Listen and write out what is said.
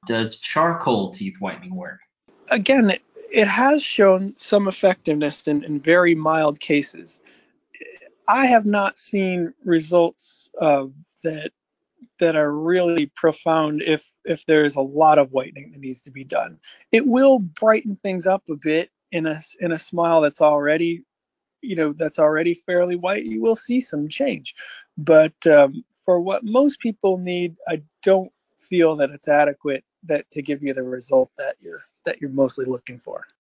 Does charcoal teeth whitening work? Again, it has shown some effectiveness in very mild cases. I have not seen results that that are really profound if there is a lot of whitening that needs to be done. It will brighten things up a bit in a smile that's already that's already fairly white. You will see some change, but for what most people need, I don't feel that it's adequate that to give you the result that you're mostly looking for.